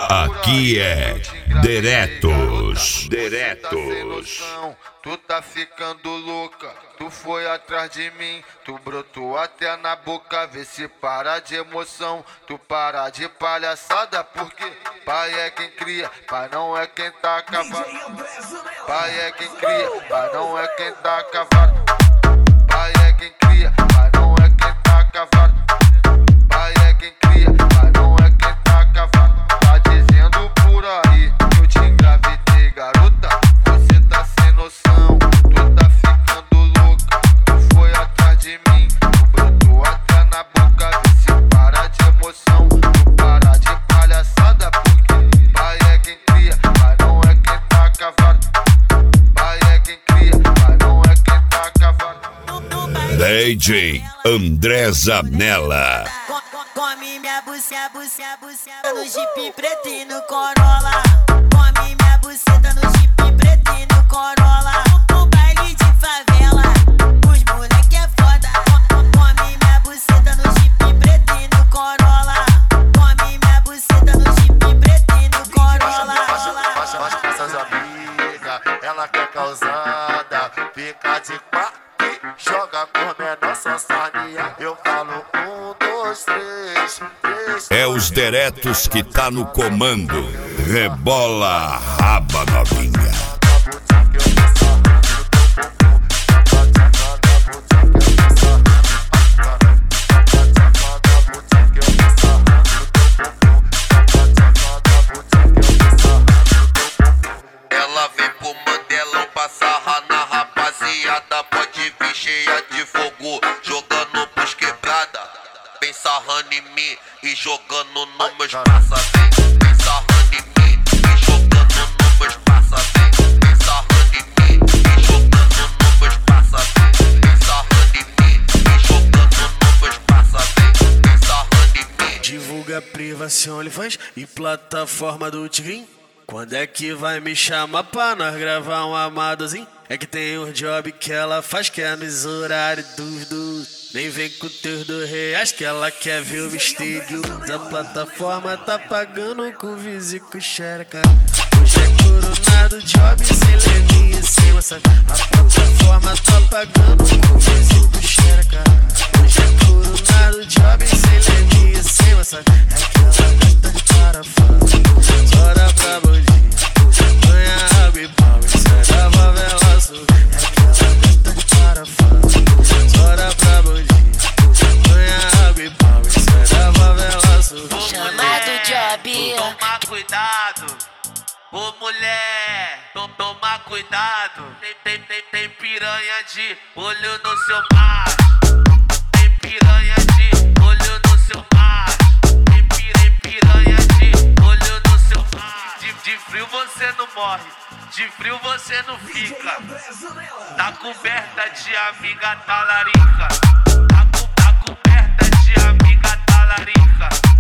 Aqui é Diretos. Tu tá ficando louca, tu foi atrás de mim, tu brotou até na boca, vê se para de emoção, tu para de palhaçada, porque pai é quem cria, pai não é quem tá cavado. Pai é quem cria, pai não é quem tá cavado. Pai é quem cria, pai não é quem tá cavado. Pai é quem cria, pai não é quem tá cavado. Tá dizendo por aí que eu te engravidei, garota, você tá sem noção, tu tá ficando louca, tu foi atrás de mim, tu brotou até na boca, vê se para de emoção, tu para de palhaçada, porque pai é quem cria, pai não é quem tá cavado. Pai é quem cria, pai não é quem tá cavado. DJ André Zanella. Come minha buceta no Jeep preto e no Corolla. Come minha buceta no Jeep preto e no Corolla. No baile de favela, os moleque é foda. Come minha buceta no Jeep preto e no Corolla. Come minha buceta no Jeep preto e no Corolla. Baixa essas amigas, ela quer causada, fica de quatro e joga por menor só sarnia. Eu falo 1, 2, 3. É os Diretos que tá no comando. Rebola a raba, novinha. Ela vem pro Mandelão passar na rapaziada, pode vir cheia de fogo, jogando pros quebrada. Vem sarrando em mim e jogando no meus passa, vem sarrando em mim e jogando no meus passa, vem sarrando em mim e jogando no meus passa, vem sarrando em mim e jogando no meus passa, vem sarrando em mim. Divulga privação, OnlyFans e plataforma do Tigrinho. Quando é que vai me chamar pra nós gravar um amadozinho? É que tem um job que ela faz que é nos horários dos. Nem vem com teus R$2 que ela quer ver o mistério. A plataforma tá pagando com vizinho com xereca. Hoje é coronado, job sem levinha em cima, sabe? A plataforma tá pagando com vizinho com xereca. Hoje é coronado, job sem levinha em cima, sabe? É que ela gosta de parafuso. Bora pra bandinha, ganha água e pau, isso é da favela sul. É que ela gosta de parafuso. Bora pra bandinha, ganha água e pau, isso é da favela sul. Chamado Job. Toma cuidado, ô mulher, toma cuidado. Tem piranha de olho no seu mar. Tem piranha de olho no seu mar. Tem piranha de olho no seu mar. De frio você não morre, de frio você não fica. Tá coberta de amiga talarica. Tá coberta de amiga talarica.